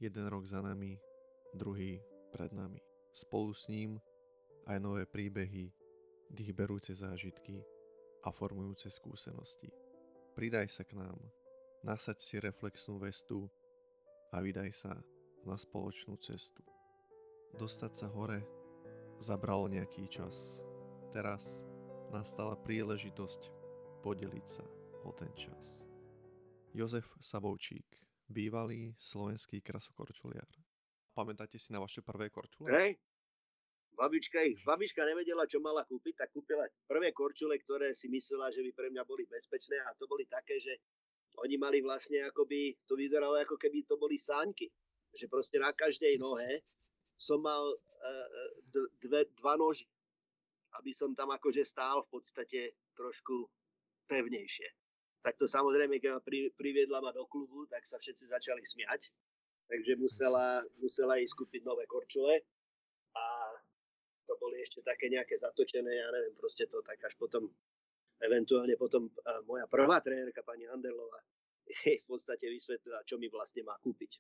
Jeden rok za nami, druhý pred nami. Spolu s ním aj nové príbehy, dýchberúce zážitky a formujúce skúsenosti. Pridaj sa k nám, nasaď si reflexnú vestu a vydaj sa na spoločnú cestu. Dostať sa hore zabralo nejaký čas. Teraz nastala príležitosť podeliť sa o ten čas. Jozef Sabovčík, bývalý slovenský krasokorčuliar. Pamätáte si na vaše prvé korčule? Hej, babička nevedela, čo mala kúpiť, tak kúpila prvé korčule, ktoré si myslela, že by pre mňa boli bezpečné, a to boli také, že oni mali vlastne akoby, to vyzeralo ako keby to boli sáňky. Že proste na každej nohe som mal dva noži, aby som tam akože stál v podstate trošku pevnejšie. Tak to samozrejme, keď ma priviedla ma do klubu, tak sa všetci začali smiať. Takže musela ísť kúpiť nové korčule a to boli ešte také nejaké zatočené, ja neviem, proste to tak až potom, eventuálne potom moja prvá trénerka, pani Anderlová, jej v podstate vysvetlila, čo mi vlastne má kúpiť.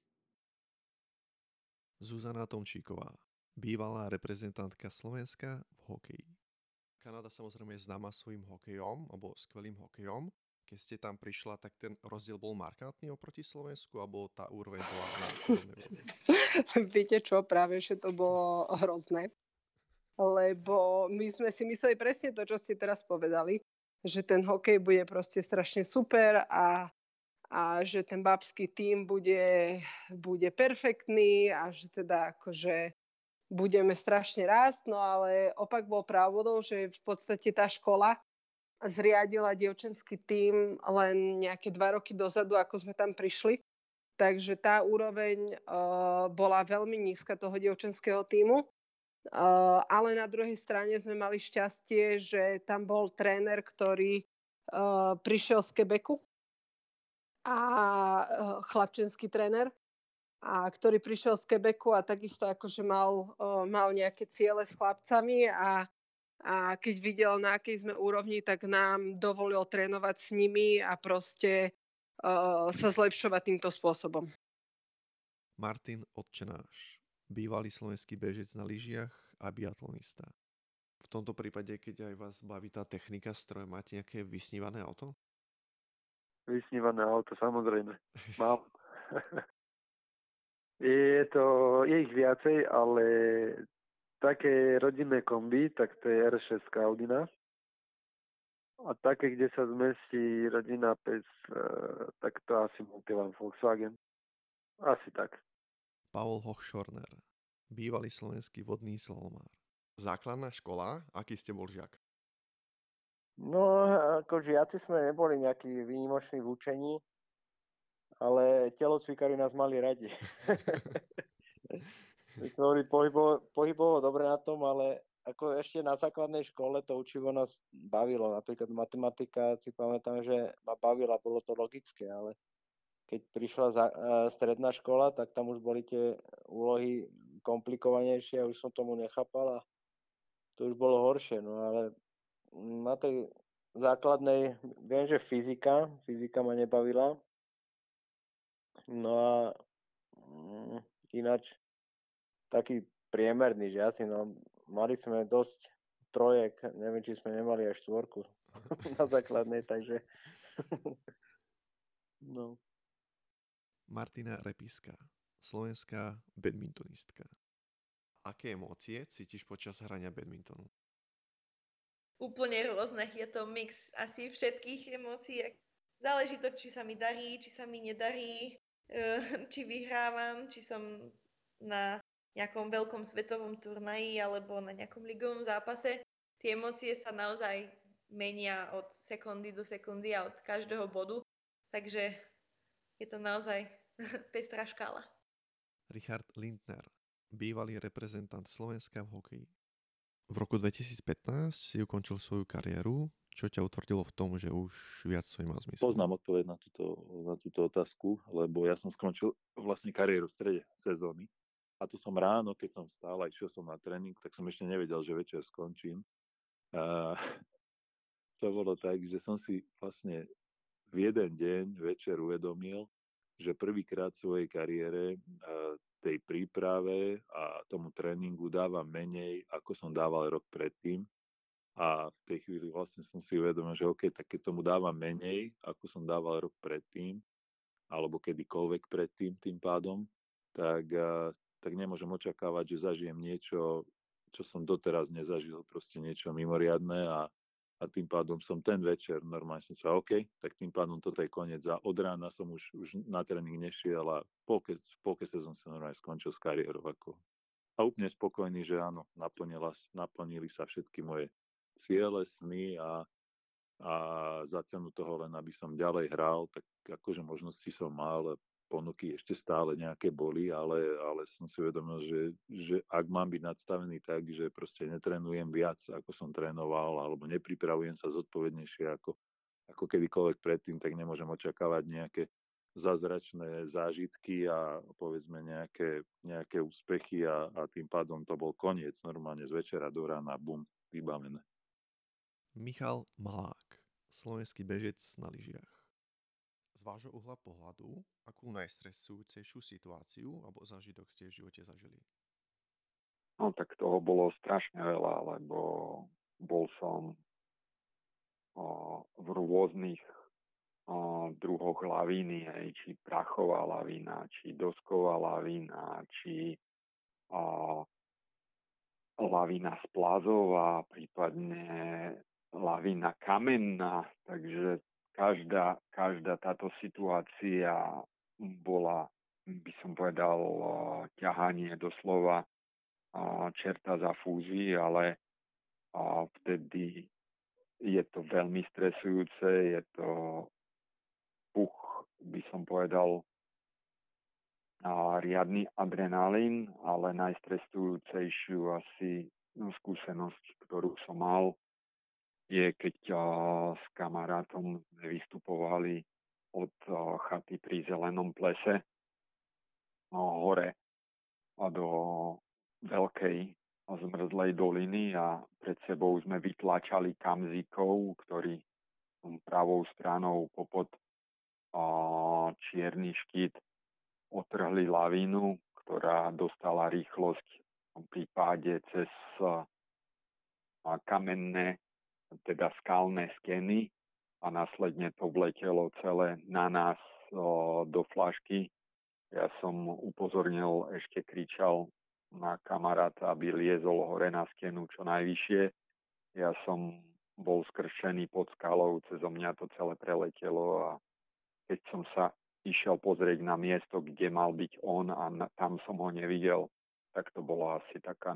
Zuzana Tomčíková, bývalá reprezentantka Slovenska v hokeji. Kanada samozrejme je známa svojím hokejom, alebo skvelým hokejom. Keď ste tam prišla, tak ten rozdiel bol markantný oproti Slovensku, alebo tá úroveň bola na podobnej úrovni? Viete čo, práve, že to bolo hrozné. Lebo my sme si mysleli presne to, čo ste teraz povedali, že ten hokej bude proste strašne super a že ten babský tím bude perfektný a že teda akože budeme strašne rásť, no ale opak bol pravdou, že v podstate tá škola zriadila dievčenský tím len nejaké 2 roky dozadu, ako sme tam prišli. Takže tá úroveň bola veľmi nízka toho dievčenského tímu. Ale na druhej strane sme mali šťastie, že tam bol tréner, ktorý prišiel z Quebecu a chlapčenský tréner, a ktorý prišiel z Quebecu a takisto akože mal nejaké ciele s chlapcami a keď videl, na akej sme úrovni, tak nám dovolil trénovať s nimi a proste sa zlepšovať týmto spôsobom. Martin Odčenáš, bývalý slovenský bežec na lyžiach a biatlonista. V tomto prípade, keď aj vás baví tá technika stroje, máte nejaké vysnívané auto? Vysnívané auto, samozrejme. Mám. Je ich viacej, ale také rodinné kombi, tak to je R6 Audina. A také, kde sa zmestí rodina pes, tak to asi Multivan Volkswagen. Asi tak. Pavol Hochschorner, bývalý slovenský vodný slalomár. Základná škola? Aký ste bol žiak? No, ako žiaci sme neboli nejakí výnimoční v učení, ale telocvikári nás mali radi. My sme boli pohybovo dobre na tom, ale ako ešte na základnej škole to učivo nás bavilo. Napríklad matematika, si pamätám, že ma bavila, bolo to logické, ale keď prišla stredná škola, tak tam už boli tie úlohy komplikovanejšie a už som tomu nechápal a to už bolo horšie. No ale na tej základnej, viem, že fyzika ma nebavila. No a ináč taký priemerný, že asi, no, mali sme dosť trojek, neviem, či sme nemali až 4 na základnej, takže no. Martina Repiska, slovenská badmintonistka. Aké emócie cítiš počas hrania badmintonu? Úplne rôzne, je to mix asi všetkých emócií. Záleží to, či sa mi darí, či sa mi nedarí, či vyhrávam, či som na nejakom veľkom svetovom turnaji alebo na nejakom ligovom zápase. Tie emócie sa naozaj menia od sekundy do sekundy a od každého bodu, takže je to naozaj pestrá škála. Richard Lindner, bývalý reprezentant Slovenska v hokeji. V roku 2015 si ukončil svoju kariéru. Čo ťa utvrdilo v tom, že už viac to nemá zmysel? Poznám odpoveď na túto otázku, lebo ja som skončil vlastne kariéru v strede sezóny. A to som ráno, keď som vstal a išiel som na tréning, tak som ešte nevedel, že večer skončím. A to bolo tak, že som si vlastne v jeden deň večer uvedomil, že prvýkrát v svojej kariére tej príprave a tomu tréningu dávam menej, ako som dával rok predtým. A v tej chvíli vlastne som si uvedomil, že OK, tak keď tomu dávam menej, ako som dával rok predtým, alebo kedykoľvek predtým tým pádom, tak, tak nemôžem očakávať, že zažijem niečo, čo som doteraz nezažil, proste niečo mimoriadne a tým pádom som ten večer normálne som sa OK, tak tým pádom toto je koniec a od rána som už na tréning nešiel a v polke sezóny som normálne skončil s kariérou a úplne spokojný, že áno, naplnili sa všetky moje ciele, sny a za cenu toho len, aby som ďalej hral, tak akože možnosti som mal, ponuky ešte stále nejaké boli, ale som si uvedomil, že ak mám byť nadstavený tak, že proste netrénujem viac, ako som trénoval, alebo nepripravujem sa zodpovednejšie ako kedykoľvek predtým, tak nemôžem očakávať nejaké zázračné zážitky a povedzme nejaké úspechy a tým pádom to bol koniec normálne z večera do rána, bum, vybavené. Michal Malák, slovenský bežec na lyžiach. Z vášho uhla pohľadu, akú najstresujúcejšiu situáciu alebo zážitok ste v živote zažili? No tak toho bolo strašne veľa, lebo bol som v rôznych druhoch lavíny, či prachová lavína, či dosková lavína, či lavína splazová, prípadne lavína kamenná, takže každá táto situácia bola, by som povedal, ťahanie doslova čerta za fúzi, ale vtedy je to veľmi stresujúce, je to by som povedal, riadny adrenalín, ale najstresujúcejšiu asi skúsenosť, ktorú som mal, je keď s kamarátom sme vystupovali od chaty pri Zelenom plese hore a do veľkej zmrzlej doliny a pred sebou sme vytlačali kamzíkov, ktorí pravou stranou popod čierny štít otrhli lavínu, ktorá dostala rýchlosť pri páde cez kamenné, teda skalné skeny a následne to vletelo celé na nás do flašky. Ja som upozornil, ešte kričal na kamaráta, aby liezol hore na skenu čo najvyššie. Ja som bol skršený pod skalou, cezo mňa to celé preletelo a keď som sa išiel pozrieť na miesto, kde mal byť on a tam som ho nevidel, tak to bola asi taká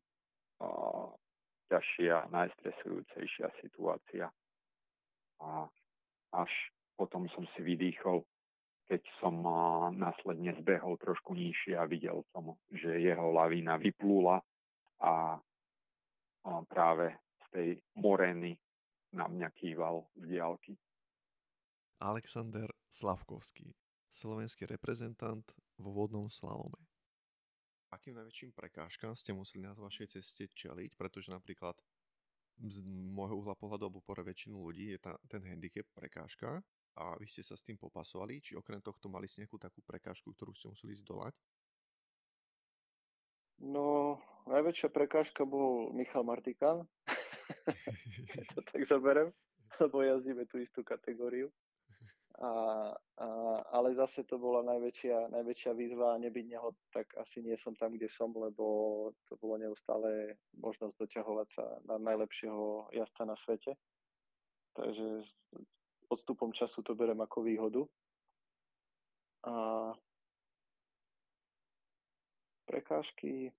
ťažšia, najstresujúcejšia situácia. A až potom som si vydýchol, keď som následne zbehol trošku nižšie a videl som, že jeho lavína vyplula a práve z tej morény na mňa kýval z diaľky. Alexander Slavkovský, slovenský reprezentant vo vodnom slalome. Akým najväčším prekážkam ste museli na vašej ceste čeliť, pretože napríklad z môjho uhla pohľadu alebo pre väčšinu ľudí je ten handicap prekážka a vy ste sa s tým popasovali, či okrem tohto mali ste nejakú takú prekážku, ktorú ste museli zdolať? No, najväčšia prekážka bol Michal Martikán, keď to tak zoberiem, lebo jazdíme tú istú kategóriu. Ale zase to bola najväčšia výzva a nebyť neho, tak asi nie som tam, kde som, lebo to bolo neustále možnosť doťahovať sa na najlepšieho jazda na svete. Takže s odstupom času to berem ako výhodu. A prekážky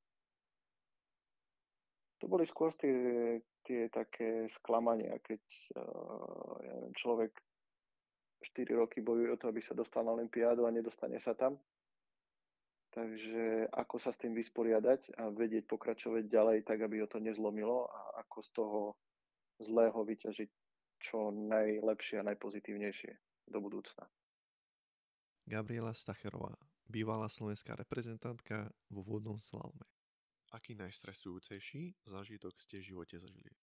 to boli skôr tie také sklamania, keď človek 4 roky bojuje o to, aby sa dostal na olympiádu a nedostane sa tam. Takže ako sa s tým vysporiadať a vedieť pokračovať ďalej tak, aby ho to nezlomilo a ako z toho zlého vyťažiť čo najlepšie a najpozitívnejšie do budúcna. Gabriela Stacherová, bývalá slovenská reprezentantka vo vodnom slalome. Aký najstresujúcejší zážitok ste v živote zažili?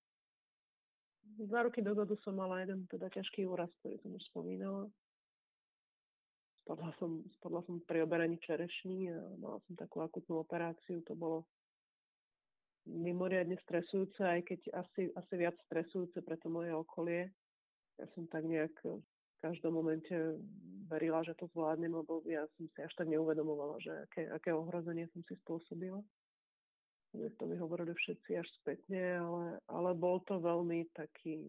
2 roky dozadu som mala jeden teda ťažký úraz, ktorý som už spomínala. spadla som pri oberaní čerešní a mala som takú akutnú operáciu. To bolo mimoriadne stresujúce, aj keď asi viac stresujúce pre to moje okolie. Ja som tak nejak v každom momente verila, že to zvládnem, lebo ja som si až tak neuvedomovala, že aké ohrozenie som si spôsobila. To mi hovorili všetci až spätne, ale bol to veľmi taký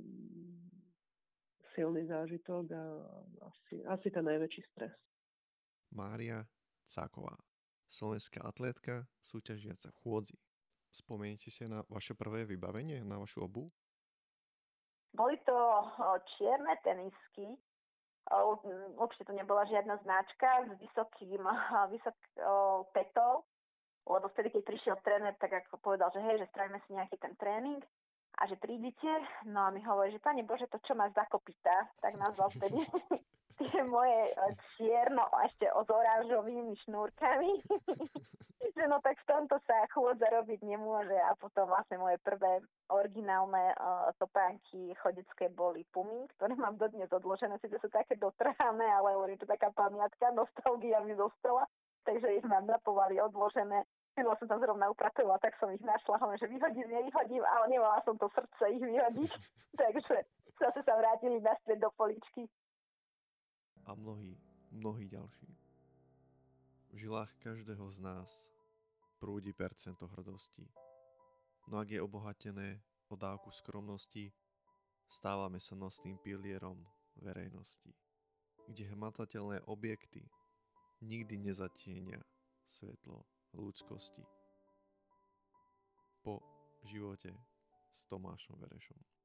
silný zážitok a asi ten najväčší stres. Mária Cáková, slovenská atlétka súťažiaca v chôdzi. Spomeniete si na vaše prvé vybavenie, na vašu obuv? Boli to čierne tenisky. Určite to nebola žiadna značka s vysokou petou, lebo vtedy, keď prišiel tréner, tak ako povedal, že hej, že spravíme si nejaký ten tréning a že prídite. No a mi hovorí, že Pane Bože, to čo máš za kopytá, tak nazval vtedy tie moje čierno a ešte s oranžovými šnúrkami. Že no tak v tomto sa chôdza robiť nemôže a potom vlastne moje prvé originálne topánky chodecké boli Pumy, ktoré mám dodnes odložené, síce sú také dotrhané, ale je to taká pamiatka, nostalgia mi zostala, takže ich mám na povali odložené. Minula som tam zrovna upratovala, tak som ich našla, hovorím, že nevyhodím, ale nemala som to srdce ich vyhodiť, takže zase sa vrátili naspäť do poličky. A mnohí ďalší. V žilách každého z nás prúdi percento hrdosti. No ak je obohatené o dávku skromnosti, stávame sa nosným pilierom verejnosti, kde hmatateľné objekty nikdy nezatienia svetlo ľudskosti. Po živote s Tomášom Verešom.